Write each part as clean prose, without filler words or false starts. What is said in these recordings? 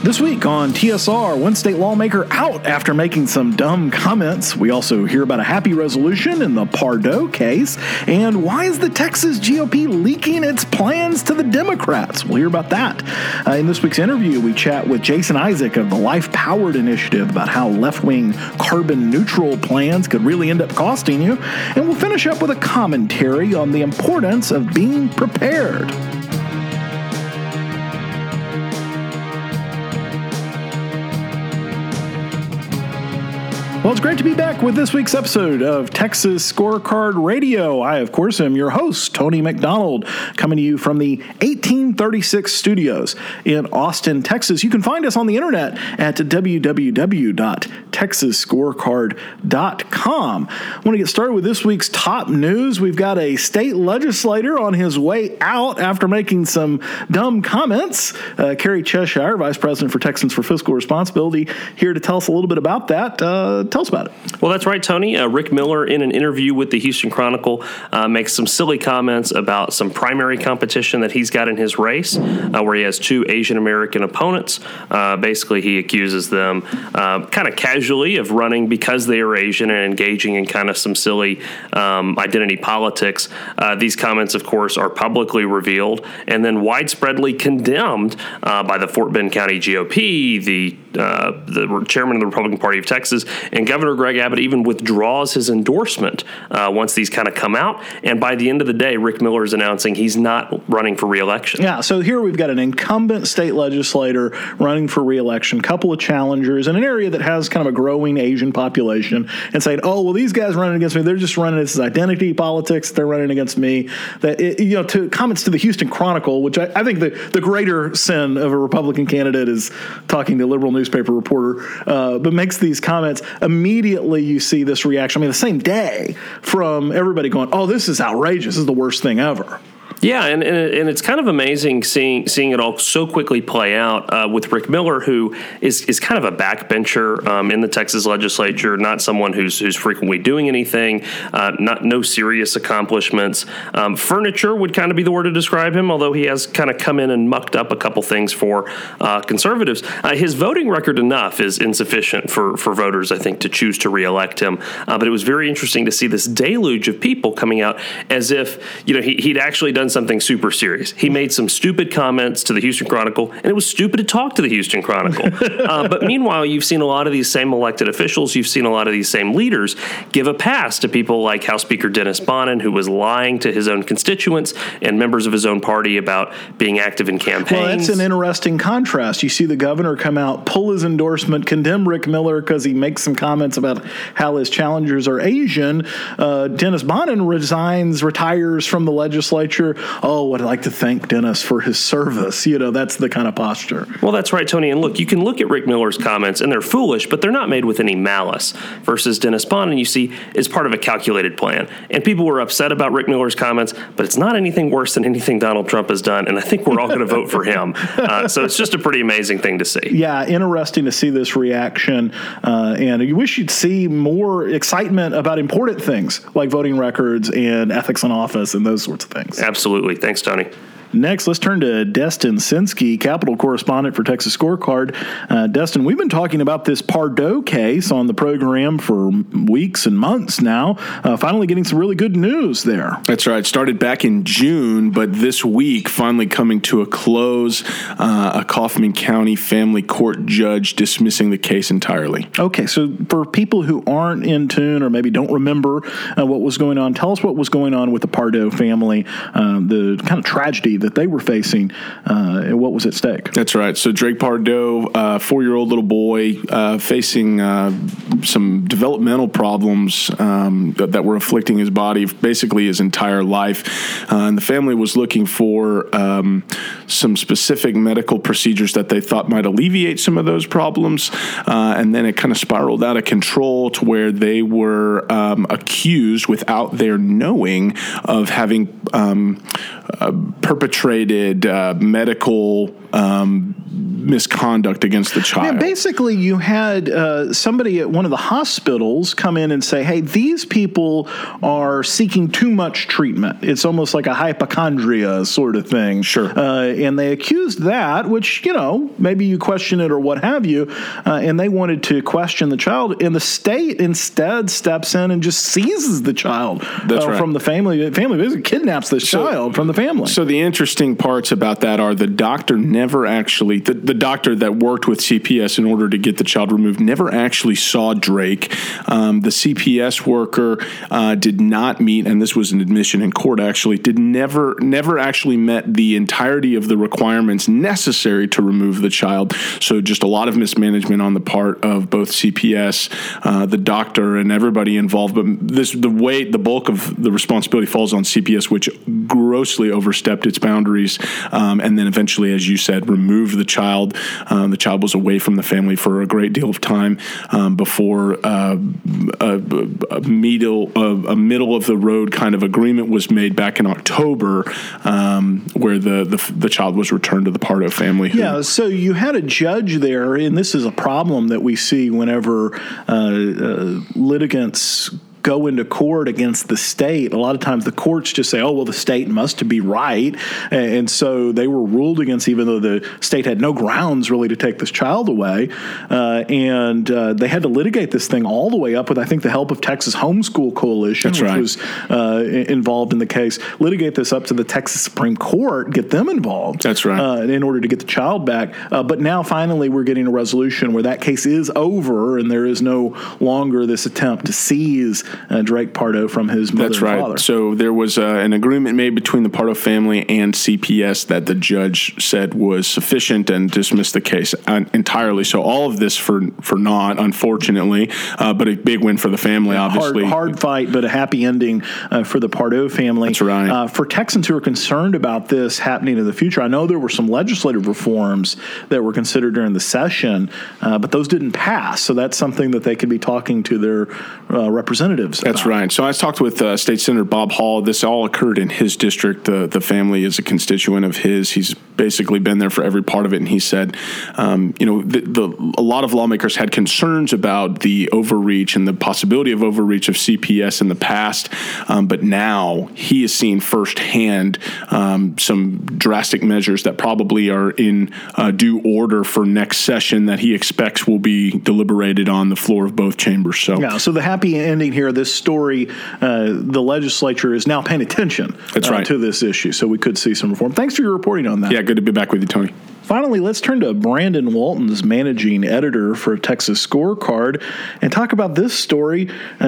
This week on TSR, one state lawmaker out after making some dumb comments. We also hear about a happy resolution in the Pardo case. And why is the Texas GOP leaking its plans to the Democrats? We'll hear about that. In this week's interview, we chat with Jason Isaac of the Life Powered Initiative about how left-wing carbon neutral plans could really end up costing you. And we'll finish up with a commentary on the importance of being prepared. Well, it's great to be back with this week's episode of Texas Scorecard Radio. I, of course, am your host, Tony McDonald, coming to you from the 1836 studios in Austin, Texas. You can find us on the internet at www.texasscorecard.com. I want to get started with this week's top news. We've got a state legislator on his way out after making some dumb comments. Carrie Cheshire, Vice President for Texans for Fiscal Responsibility, here to tell us a little bit about that. Tell us about it. Well, that's right, Tony. Rick Miller, in an interview with the Houston Chronicle, makes some silly comments about some primary competition that he's got in his race, where he has two Asian American opponents. Basically, he accuses them kind of casually of running because they are Asian and engaging in kind of some silly identity politics. These comments, of course, are publicly revealed and then widespreadly condemned by the Fort Bend County GOP, the chairman of the Republican Party of Texas, and Governor Greg Abbott even withdraws his endorsement once these kind of come out. And by the end of the day, Rick Miller is announcing he's not running for re-election. Yeah, so here we've got an incumbent state legislator running for re-election, couple of challengers in an area that has kind of a growing Asian population, and saying, oh, well, these guys running against me, they're just running this identity politics, they're running against me. That to comments to the Houston Chronicle, which I think the greater sin of a Republican candidate is talking to a liberal newspaper reporter, but makes these comments. Immediately you see this reaction, the same day, from everybody going, oh, this is outrageous. This is the worst thing ever. Yeah, and it's kind of amazing seeing it all so quickly play out with Rick Miller, who is kind of a backbencher in the Texas legislature, not someone who's frequently doing anything, no serious accomplishments. Furniture would kind of be the word to describe him, although he has kind of come in and mucked up a couple things for conservatives. His voting record enough is insufficient for voters, I think, to choose to reelect him. But it was very interesting to see this deluge of people coming out as if he'd actually done something super serious. He made some stupid comments to the Houston Chronicle, and it was stupid to talk to the Houston Chronicle. But meanwhile, you've seen a lot of these same elected officials, you've seen a lot of these same leaders give a pass to people like House Speaker Dennis Bonnen, who was lying to his own constituents and members of his own party about being active in campaigns. Well, that's an interesting contrast. You see the governor come out, pull his endorsement, condemn Rick Miller because he makes some comments about how his challengers are Asian. Dennis Bonnen retires from the legislature. Oh, I'd like to thank Dennis for his service. That's the kind of posture. Well, that's right, Tony. And look, you can look at Rick Miller's comments, and they're foolish, but they're not made with any malice. Versus Dennis Bonnen, you see, is part of a calculated plan. And people were upset about Rick Miller's comments, but it's not anything worse than anything Donald Trump has done, and I think we're all going to vote for him. So it's just a pretty amazing thing to see. Yeah, interesting to see this reaction. And you wish you'd see more excitement about important things like voting records and ethics in office and those sorts of things. Absolutely. Thanks, Tony. Next, let's turn to Destin Sinsky, Capitol correspondent for Texas Scorecard. Destin, we've been talking about this Pardo case on the program for weeks and months now. Finally getting some really good news there. That's right. Started back in June, but this week finally coming to a close. A Kaufman County family court judge dismissing the case entirely. Okay, so for people who aren't in tune or maybe don't remember what was going on, tell us what was going on with the Pardo family, the kind of tragedy that they were facing, and what was at stake. That's right. So Drake Pardo, 4-year-old little boy, facing some developmental problems that were afflicting his body basically his entire life. And the family was looking for some specific medical procedures that they thought might alleviate some of those problems. And then it kind of spiraled out of control to where they were accused without their knowing of having perpetrated medical misconduct against the child. Yeah, basically, you had somebody at one of the hospitals come in and say, hey, these people are seeking too much treatment. It's almost like a hypochondria sort of thing. Sure. And they accused that, which, maybe you question it or what have you, and they wanted to question the child. And the state instead steps in and just seizes the child from the family. Family basically kidnaps this child from the family. So the interesting parts about that are the doctor never actually, the doctor that worked with CPS in order to get the child removed never actually saw Drake. The CPS worker did not meet, and this was an admission in court actually, never actually met the entirety of the requirements necessary to remove the child. So just a lot of mismanagement on the part of both CPS, the doctor, and everybody involved. But the bulk of the responsibility falls on CPS, which grossly overstepped its boundaries, and then eventually, as you said, removed the child. The child was away from the family for a great deal of time before a middle of the road kind of agreement was made back in October, where the child was returned to the Pardo family. Yeah, so you had a judge there, and this is a problem that we see whenever litigants go into court against the state. A lot of times the courts just say, oh, well, the state must be right. And so they were ruled against even though the state had no grounds really to take this child away. And they had to litigate this thing all the way up with, I think, the help of Texas Homeschool Coalition, which was involved in the case, litigate this up to the Texas Supreme Court, get them involved. That's right. In order to get the child back. But now finally we're getting a resolution where that case is over and there is no longer this attempt to seize Drake Pardo from his mother and father. That's right. So there was an agreement made between the Pardo family and CPS that the judge said was sufficient and dismissed the case entirely. So all of this for naught, unfortunately, but a big win for the family, obviously. Hard fight, but a happy ending for the Pardo family. That's right. For Texans who are concerned about this happening in the future, I know there were some legislative reforms that were considered during the session, but those didn't pass. So that's something that they could be talking to their representatives about. That's right. So I talked with State Senator Bob Hall. This all occurred in his district. The family is a constituent of his. He's basically been there for every part of it. And he said, a lot of lawmakers had concerns about the overreach and the possibility of overreach of CPS in the past. But now he has seen firsthand some drastic measures that probably are in due order for next session that he expects will be deliberated on the floor of both chambers. So the happy ending here, this story, the legislature is now paying attention to this issue. So we could see some reform. Thanks for your reporting on that. Yeah, good to be back with you, Tony. Finally, let's turn to Brandon Walton's managing editor for Texas Scorecard and talk about this story.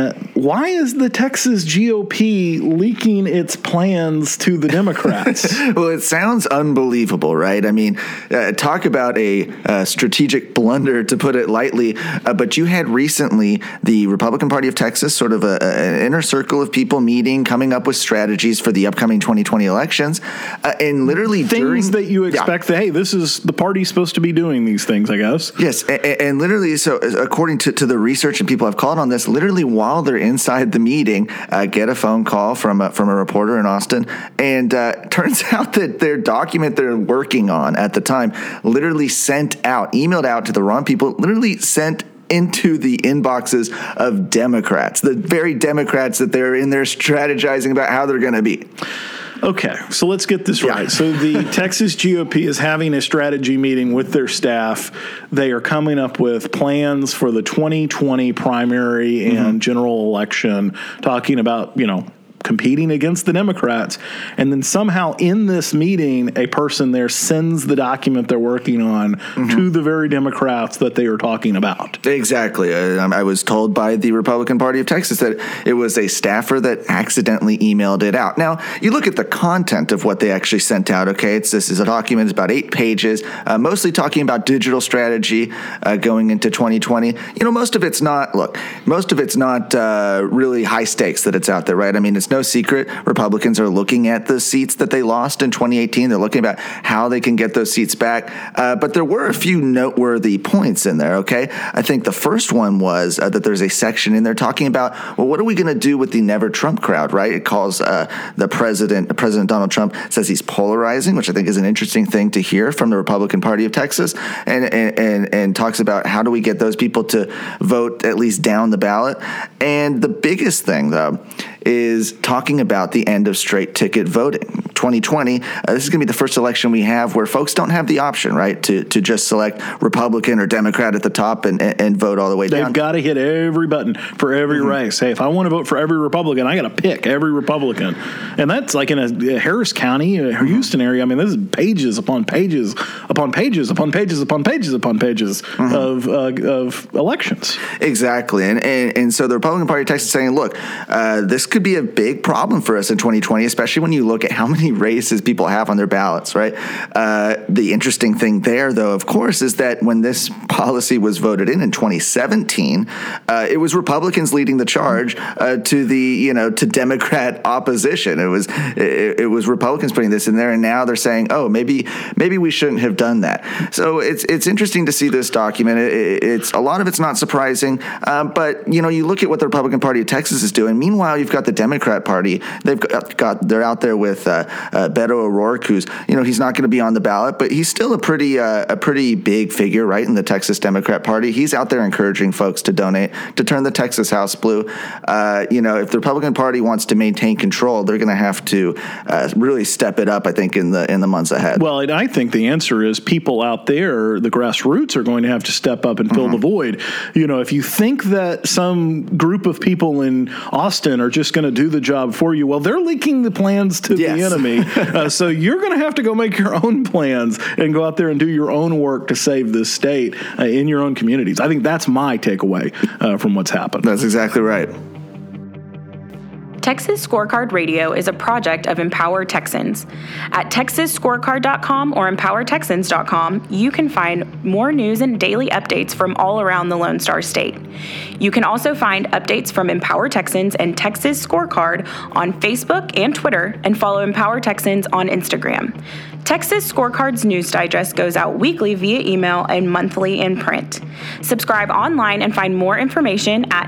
Why is the Texas GOP leaking its plans to the Democrats? Well, it sounds unbelievable, right? I mean, talk about a strategic blunder, to put it lightly. But you had recently the Republican Party of Texas, sort of an inner circle of people meeting, coming up with strategies for the upcoming 2020 elections. And literally things that you expect that, hey, this is the party's supposed to be doing these things, I guess. Yes, and literally, so according to the research and people have called on this, literally while they're inside the meeting, get a phone call from a reporter in Austin, and turns out that their document they're working on at the time literally emailed out to the wrong people, literally sent into the inboxes of Democrats, the very Democrats that they're in there strategizing about how they're going to be. Okay, so let's get this right. So the Texas GOP is having a strategy meeting with their staff. They are coming up with plans for the 2020 primary and general election, talking about, competing against the Democrats. And then somehow in this meeting, a person there sends the document they're working on to the very Democrats that they are talking about. Exactly. I was told by the Republican Party of Texas that it was a staffer that accidentally emailed it out. Now, you look at the content of what they actually sent out, okay? This is a document, it's about 8 pages, mostly talking about digital strategy going into 2020. Most of it's not really high stakes that it's out there, right? I mean, it's no secret Republicans are looking at the seats that they lost in 2018. They're looking about how they can get those seats back. But there were a few noteworthy points in there, okay? I think the first one was that there's a section in there talking about, well, what are we going to do with the Never Trump crowd, right? It calls President Donald Trump, says he's polarizing, which I think is an interesting thing to hear from the Republican Party of Texas, and talks about how do we get those people to vote at least down the ballot. And the biggest thing, though, is talking about the end of straight ticket voting. 2020, this is going to be the first election we have where folks don't have the option, right, to just select Republican or Democrat at the top and vote all the way down. They've got to hit every button for every race. Hey, if I want to vote for every Republican, I got to pick every Republican. And that's like in a Harris County, Houston area. I mean, this is pages upon pages upon pages upon pages upon pages upon pages of elections. Exactly. And so the Republican Party of Texas is saying, look, this could be a big problem for us in 2020, especially when you look at how many races people have on their ballots, right? The interesting thing there, though, of course, is that when this policy was voted in 2017, it was Republicans leading the charge to Democrat opposition. It was Republicans putting this in there, and now they're saying, oh, maybe we shouldn't have done that. So it's interesting to see this document. It's a lot of it's not surprising, but you look at what the Republican Party of Texas is doing. Meanwhile, you've got the Democrat Party. They're out there with Beto O'Rourke, who's he's not going to be on the ballot, but he's still a pretty big figure, right, in the Texas Democrat Party. He's out there encouraging folks to donate to turn the Texas House blue. If the Republican Party wants to maintain control, they're going to have to really step it up, I think, in the months ahead. Well, and I think the answer is people out there, the grassroots, are going to have to step up and fill the void. If you think that some group of people in Austin are just going to do the job for you, well, they're leaking the plans to the enemy. So you're going to have to go make your own plans and go out there and do your own work to save this state in your own communities. I think that's my takeaway from what's happened. That's exactly right. Texas Scorecard Radio is a project of Empower Texans. At TexasScorecard.com or EmpowerTexans.com, you can find more news and daily updates from all around the Lone Star State. You can also find updates from Empower Texans and Texas Scorecard on Facebook and Twitter, and follow Empower Texans on Instagram. Texas Scorecard's news digest goes out weekly via email and monthly in print. Subscribe online and find more information at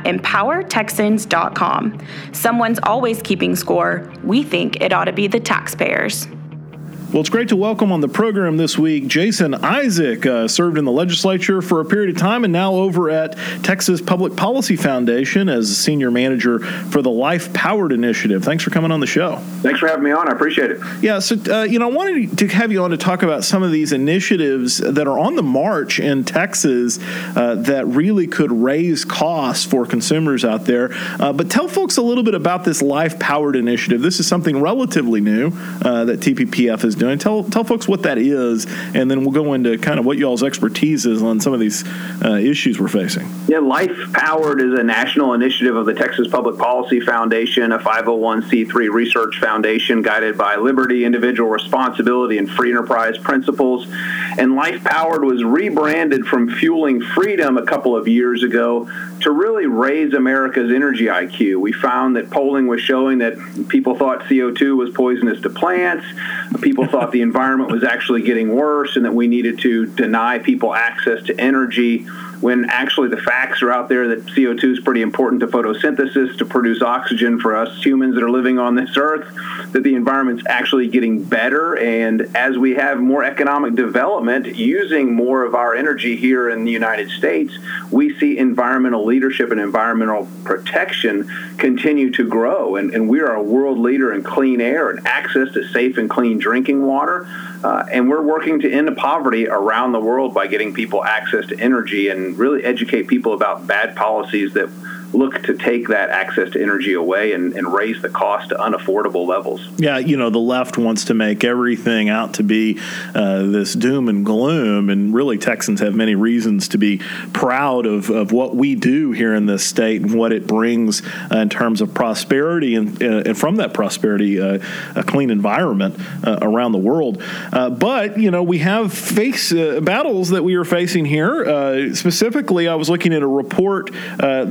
EmpowerTexans.com. Someone's always keeping score. We think it ought to be the taxpayers. Well, it's great to welcome on the program this week Jason Isaac. Served in the legislature for a period of time and now over at Texas Public Policy Foundation as senior manager for the Life Powered Initiative. Thanks for coming on the show. Thanks for having me on. I appreciate it. Yeah, so, I wanted to have you on to talk about some of these initiatives that are on the march in Texas that really could raise costs for consumers out there. But tell folks a little bit about this Life Powered Initiative. This is something relatively new that TPPF is doing. Tell folks what that is, and then we'll go into kind of what y'all's expertise is on some of these issues we're facing. Yeah, Life Powered is a national initiative of the Texas Public Policy Foundation, a 501c3 research foundation guided by liberty, individual responsibility, and free enterprise principles. And Life Powered was rebranded from Fueling Freedom a couple of years ago to really raise America's energy IQ. We found that polling was showing that people thought CO2 was poisonous to plants. People thought the environment was actually getting worse and that we needed to deny people access to energy, when actually the facts are out there that CO2 is pretty important to photosynthesis, to produce oxygen for us humans that are living on this earth, that the environment's actually getting better. And as we have more economic development using more of our energy here in the United States, we see environmental leadership and environmental protection continue to grow. And we are a world leader in clean air and access to safe and clean drinking water. And we're working to end poverty around the world by getting people access to energy and really educate people about bad policies that look to take that access to energy away and raise the cost to unaffordable levels. Yeah, the left wants to make everything out to be this doom and gloom, and really Texans have many reasons to be proud of what we do here in this state and what it brings in terms of prosperity and from that prosperity, a clean environment around the world. But, we have battles that we are facing here. Specifically, I was looking at a report that you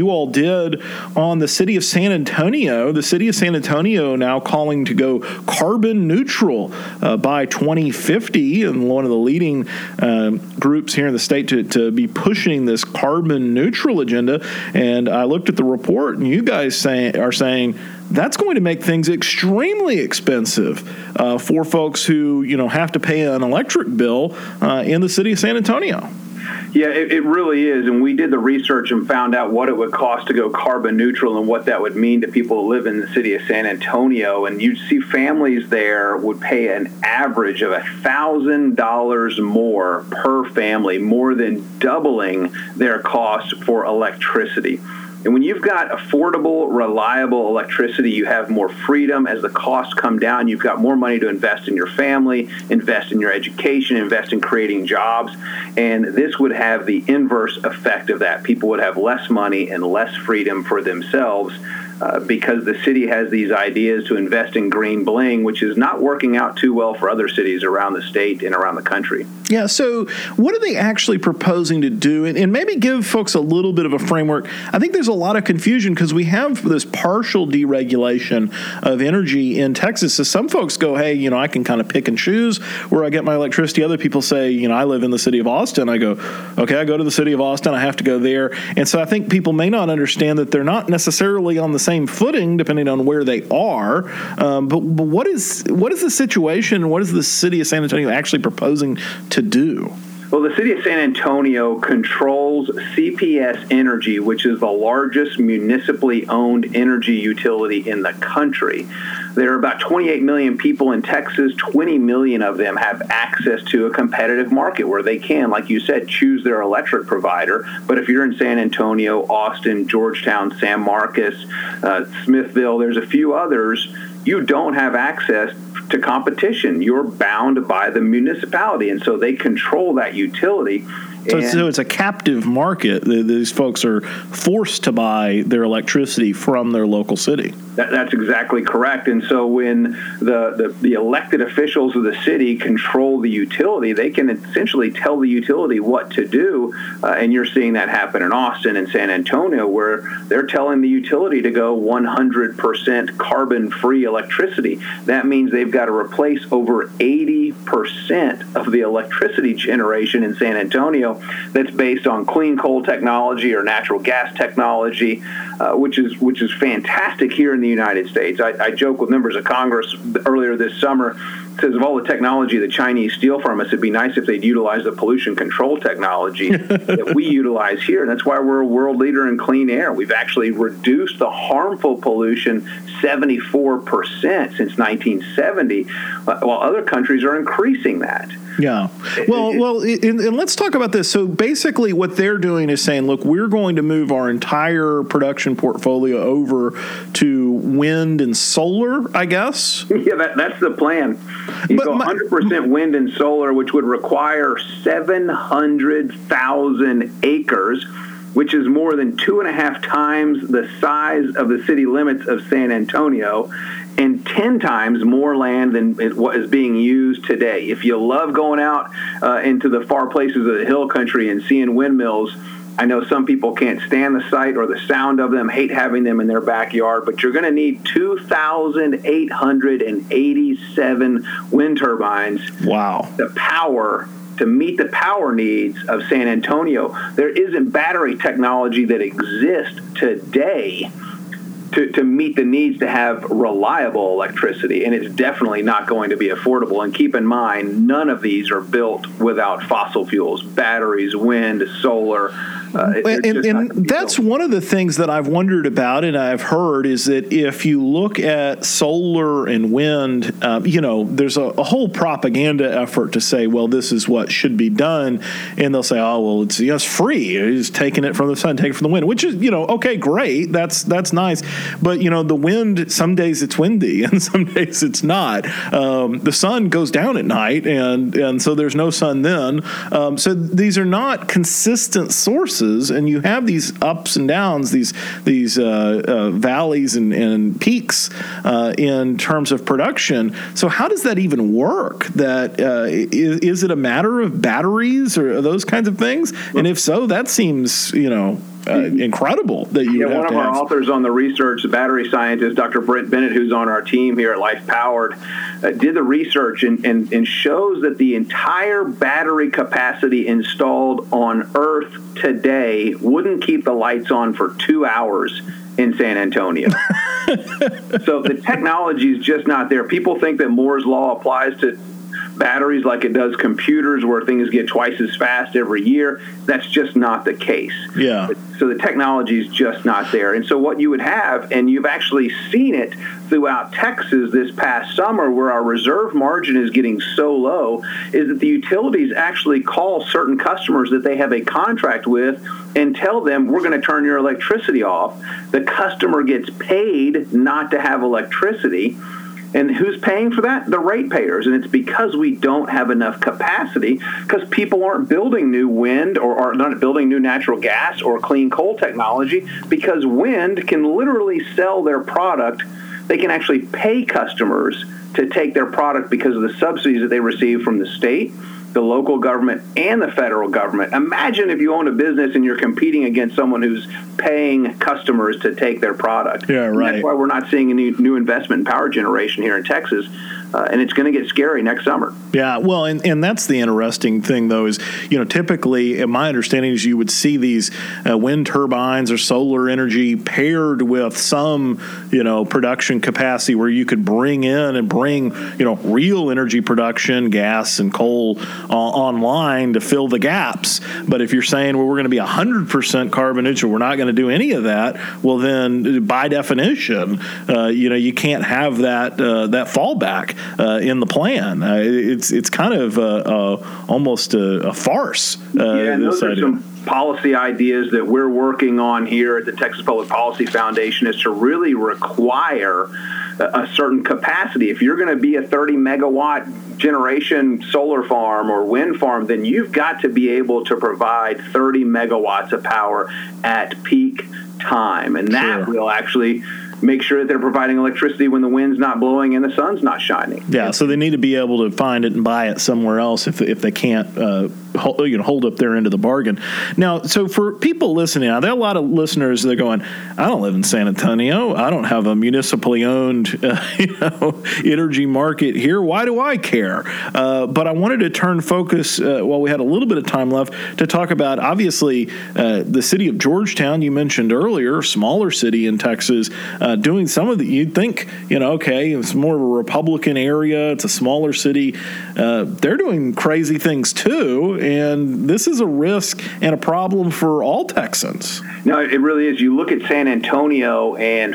you all did on the city of San Antonio. The city of San Antonio now calling to go carbon neutral by 2050, and one of the leading groups here in the state to be pushing this carbon neutral agenda. And I looked at the report, and you guys are saying that's going to make things extremely expensive for folks who have to pay an electric bill in the city of San Antonio. Yeah, it really is. And we did the research and found out what it would cost to go carbon neutral and what that would mean to people who live in the city of San Antonio. And you'd see families there would pay an average of $1,000 more per family, more than doubling their cost for electricity. And when you've got affordable, reliable electricity, you have more freedom. As the costs come down, you've got more money to invest in your family, invest in your education, invest in creating jobs. And this would have the inverse effect of that. People would have less money and less freedom for themselves because the city has these ideas to invest in green bling, which is not working out too well for other cities around the state and around the country. Yeah, so what are they actually proposing to do? And maybe give folks a little bit of a framework. I think there's a lot of confusion because we have this partial deregulation of energy in Texas. So some folks go, hey, I can kind of pick and choose where I get my electricity. Other people say, I live in the city of Austin. I go, okay, I go to the city of Austin. I have to go there. And so I think people may not understand that they're not necessarily on the same footing depending on where they are. But what is the situation? What is the city of San Antonio actually proposing to do? Well, the city of San Antonio controls CPS Energy, which is the largest municipally owned energy utility in the country. There are about 28 million people in Texas. 20 million of them have access to a competitive market where they can, like you said, choose their electric provider. But if you're in San Antonio, Austin, Georgetown, San Marcos, Smithville, there's a few others, you don't have access to competition. You're bound by the municipality, and so they control that utility. So it's a captive market. These folks are forced to buy their electricity from their local city. That's exactly correct. And so when the elected officials of the city control the utility, they can essentially tell the utility what to do. And you're seeing that happen in Austin and San Antonio, where they're telling the utility to go 100% carbon-free electricity. That means they've got to replace over 80% of the electricity generation in San Antonio that's based on clean coal technology or natural gas technology, which is fantastic here in the United States. I joke with members of Congress earlier this summer, says of all the technology the Chinese steal from us, it'd be nice if they'd utilize the pollution control technology that we utilize here. And that's why we're a world leader in clean air. We've actually reduced the harmful pollution 74% since 1970, while other countries are increasing that. Yeah. Well, and let's talk about this. So basically what they're doing is saying, look, we're going to move our entire production portfolio over to wind and solar, I guess. Yeah, that's the plan. You go 100% wind and solar, which would require 700,000 acres, which is more than 2.5 times the size of the city limits of San Antonio, and 10 times more land than what is being used today. If you love going out into the far places of the hill country and seeing windmills, I know some people can't stand the sight or the sound of them, hate having them in their backyard, but you're going to need 2,887 wind turbines. Wow. To meet the power needs of San Antonio. There isn't battery technology that exists today to meet the needs to have reliable electricity, and it's definitely not going to be affordable. And keep in mind, none of these are built without fossil fuels, batteries, wind, solar. And that's one of the things that I've wondered about and I've heard is that if you look at solar and wind, there's a whole propaganda effort to say, well, this is what should be done. And they'll say, oh, well, it's free. It's taking it from the sun, taking it from the wind, which is, okay, great. That's nice. But, the wind, some days it's windy and some days it's not. The sun goes down at night and so there's no sun then. So these are not consistent sources. And you have these ups and downs, these valleys and peaks in terms of production. So how does that even work? Is it a matter of batteries or those kinds of things? And if so, that seems incredible that you would have one to of our have. authors on the research, the battery scientist, Dr. Brent Bennett, who's on our team here at Life Powered, did the research and shows that the entire battery capacity installed on Earth today wouldn't keep the lights on for 2 hours in San Antonio. So the technology is just not there. People think that Moore's Law applies to batteries like it does computers, where things get twice as fast every year. That's just not the case. Yeah. So the technology is just not there. And so what you would have, and you've actually seen it throughout Texas this past summer, where our reserve margin is getting so low, is that the utilities actually call certain customers that they have a contract with and tell them, we're going to turn your electricity off. The customer gets paid not to have electricity. And who's paying for that? The ratepayers. And it's because we don't have enough capacity, because people aren't building new wind or are not building new natural gas or clean coal technology, because wind can literally sell their product. They can actually pay customers to take their product because of the subsidies that they receive from the state, the local government, and the federal government. Imagine if you own a business and you're competing against someone who's paying customers to take their product. Yeah, right. And that's why we're not seeing any new investment in power generation here in Texas. And it's going to get scary next summer. Yeah, well, and that's the interesting thing, though, is, typically, my understanding is you would see these wind turbines or solar energy paired with some, production capacity where you could bring in and bring, real energy production, gas and coal online to fill the gaps. But if you're saying, well, we're going to be 100% carbon neutral, we're not going to do any of that, well, then by definition, you can't have that fallback in the plan. It's kind of almost a farce. And those are some policy ideas that we're working on here at the Texas Public Policy Foundation, is to really require a certain capacity. If you're going to be a 30 megawatt generation solar farm or wind farm, then you've got to be able to provide 30 megawatts of power at peak time. And that will actually make sure that they're providing electricity when the wind's not blowing and the sun's not shining. Yeah, so they need to be able to find it and buy it somewhere else if they can't hold up their end of the bargain. Now, so for people listening, there are a lot of listeners that are going, I don't live in San Antonio. I don't have a municipally owned energy market here. Why do I care? But I wanted to turn focus, while we had a little bit of time left, to talk about, obviously, the city of Georgetown, you mentioned earlier, smaller city in Texas, doing some of the, you'd think, okay, it's more of a Republican area, it's a smaller city. They're doing crazy things too, and this is a risk and a problem for all Texans. No, it really is. You look at San Antonio, and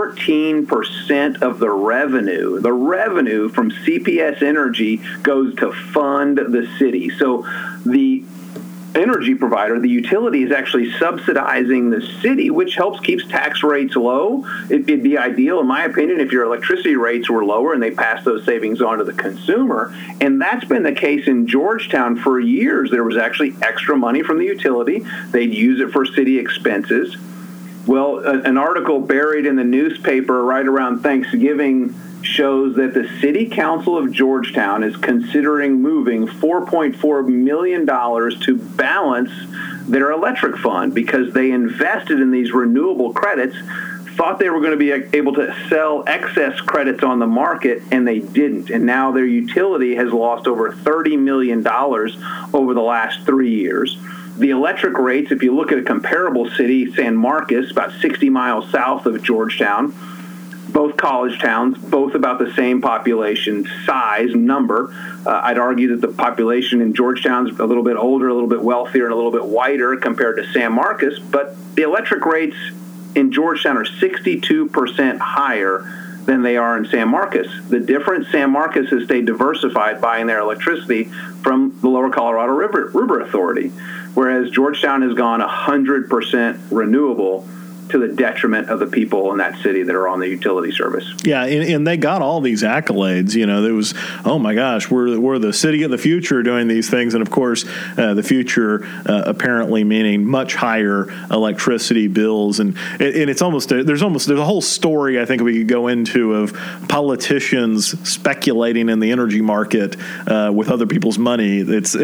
14% of the revenue from CPS Energy goes to fund the city. So the energy provider, the utility, is actually subsidizing the city, which helps keeps tax rates low. It'd be ideal, in my opinion, if your electricity rates were lower and they pass those savings on to the consumer. And that's been the case in Georgetown for years. There was actually extra money from the utility. They'd use it for city expenses. Well, an article buried in the newspaper right around Thanksgiving shows that the City Council of Georgetown is considering moving $4.4 million to balance their electric fund, because they invested in these renewable credits, thought they were going to be able to sell excess credits on the market, and they didn't. And now their utility has lost over $30 million over the last 3 years. The electric rates, if you look at a comparable city, San Marcos, about 60 miles south of Georgetown, both college towns, both about the same population size number. I'd argue that the population in Georgetown is a little bit older, a little bit wealthier, and a little bit whiter compared to San Marcos. But the electric rates in Georgetown are 62% higher than they are in San Marcos. The difference, San Marcos has stayed diversified, buying their electricity from the Lower Colorado River Authority, whereas Georgetown has gone 100% renewable to the detriment of the people in that city that are on the utility service. Yeah, and they got all these accolades. You know, there was, oh my gosh, we're the city of the future doing these things, and of course, the future apparently meaning much higher electricity bills, and it's almost there's a whole story I think we could go into of politicians speculating in the energy market with other people's money. It's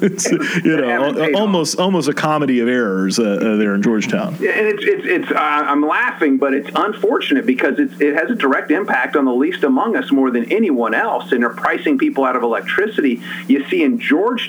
almost a comedy of errors there in Georgetown. Yeah, and it's I'm laughing, but it's unfortunate because it has a direct impact on the least among us more than anyone else, and they're pricing people out of electricity. You see in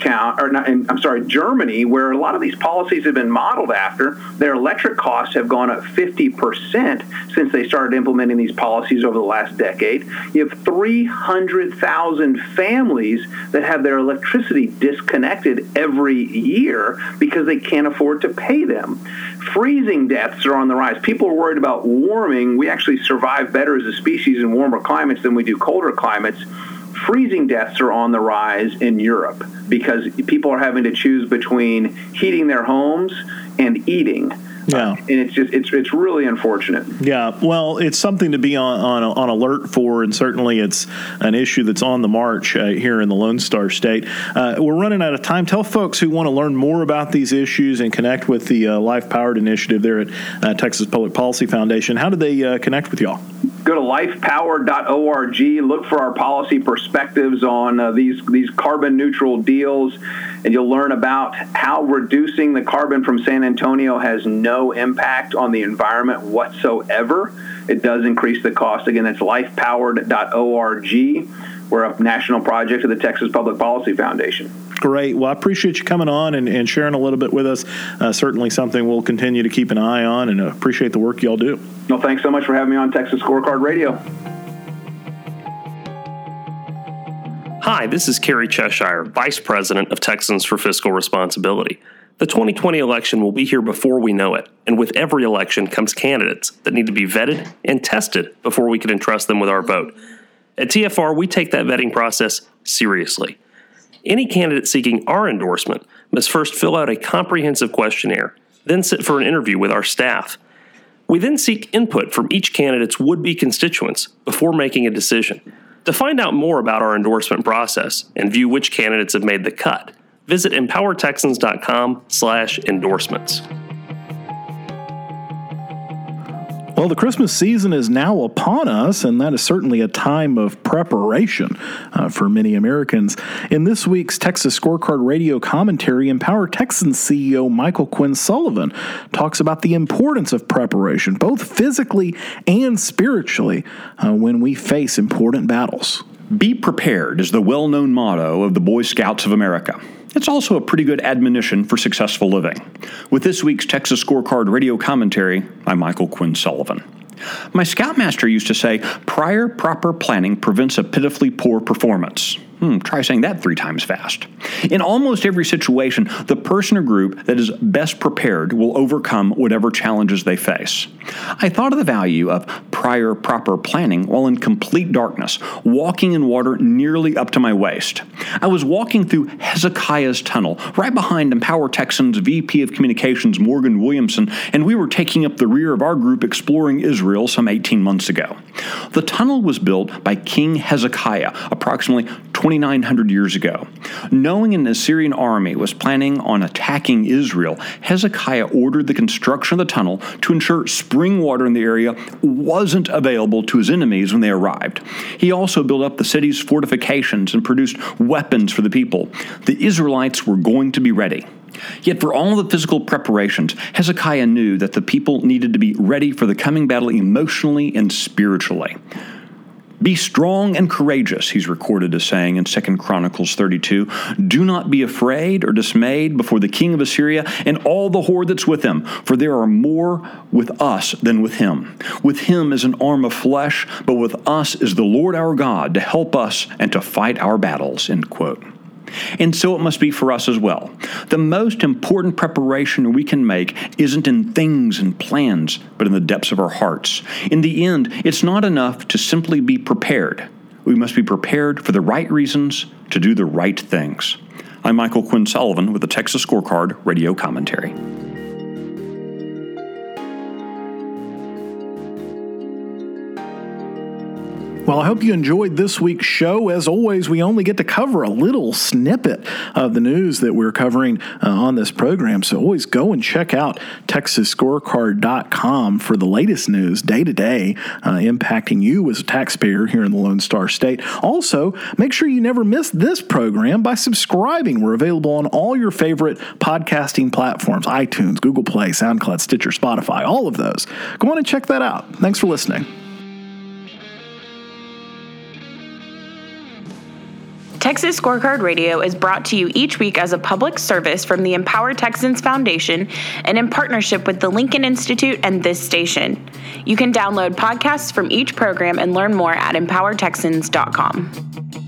Germany, where a lot of these policies have been modeled after, their electric costs have gone up 50% since they started implementing these policies over the last decade. You have 300,000 families that have their electricity disconnected every year because they can't afford to pay them. Freezing deaths are on the rise. People are worried about warming. We actually survive better as a species in warmer climates than we do colder climates. Freezing deaths are on the rise in Europe because people are having to choose between heating their homes and eating. Yeah, and it's really unfortunate. Yeah, well, it's something to be on alert for, and certainly it's an issue that's on the march here in the Lone Star State. We're running out of time. Tell folks who want to learn more about these issues and connect with the Life Powered initiative there at Texas Public Policy Foundation. How do they connect with y'all? Go to lifepowered.org. Look for our policy perspectives on these carbon neutral deals, and you'll learn about how reducing the carbon from San Antonio has no impact on the environment whatsoever. It does increase the cost. Again, that's lifepowered.org. We're a national project of the Texas Public Policy Foundation. Great. Well, I appreciate you coming on and sharing a little bit with us. Certainly something we'll continue to keep an eye on, and appreciate the work y'all do. No, thanks so much for having me on Texas Scorecard Radio. Hi, this is Kerry Cheshire, Vice President of Texans for Fiscal Responsibility. The 2020 election will be here before we know it, and with every election comes candidates that need to be vetted and tested before we can entrust them with our vote. At TFR, we take that vetting process seriously. Any candidate seeking our endorsement must first fill out a comprehensive questionnaire, then sit for an interview with our staff. We then seek input from each candidate's would-be constituents before making a decision. To find out more about our endorsement process and view which candidates have made the cut, visit empowertexans.com/endorsements. Well, the Christmas season is now upon us, and that is certainly a time of preparation for many Americans. In this week's Texas Scorecard Radio commentary, Empower Texans CEO Michael Quinn Sullivan talks about the importance of preparation, both physically and spiritually, when we face important battles. Be prepared is the well-known motto of the Boy Scouts of America. It's also a pretty good admonition for successful living. With this week's Texas Scorecard Radio commentary, I'm Michael Quinn Sullivan. My scoutmaster used to say, prior proper planning prevents a pitifully poor performance. Try saying that 3 times fast. In almost every situation, the person or group that is best prepared will overcome whatever challenges they face. I thought of the value of prior proper planning while in complete darkness, walking in water nearly up to my waist. I was walking through Hezekiah's tunnel, right behind Empower Texans VP of Communications Morgan Williamson, and we were taking up the rear of our group exploring Israel some 18 months ago. The tunnel was built by King Hezekiah approximately 2,900 years ago. Knowing an Assyrian army was planning on attacking Israel, Hezekiah ordered the construction of the tunnel to ensure spring water in the area wasn't available to his enemies when they arrived. He also built up the city's fortifications and produced weapons for the people. The Israelites were going to be ready. Yet for all the physical preparations, Hezekiah knew that the people needed to be ready for the coming battle emotionally and spiritually. Be strong and courageous, he's recorded as saying in 2 Chronicles 32. Do not be afraid or dismayed before the king of Assyria and all the horde that's with him, for there are more with us than with him. With him is an arm of flesh, but with us is the Lord our God to help us and to fight our battles, end quote. And so it must be for us as well. The most important preparation we can make isn't in things and plans, but in the depths of our hearts. In the end, it's not enough to simply be prepared. We must be prepared for the right reasons to do the right things. I'm Michael Quinn Sullivan with the Texas Scorecard Radio Commentary. Well, I hope you enjoyed this week's show. As always, we only get to cover a little snippet of the news that we're covering on this program. So always go and check out TexasScorecard.com for the latest news day to day impacting you as a taxpayer here in the Lone Star State. Also, make sure you never miss this program by subscribing. We're available on all your favorite podcasting platforms, iTunes, Google Play, SoundCloud, Stitcher, Spotify, all of those. Go on and check that out. Thanks for listening. Texas Scorecard Radio is brought to you each week as a public service from the Empower Texans Foundation and in partnership with the Lincoln Institute and this station. You can download podcasts from each program and learn more at empowertexans.com.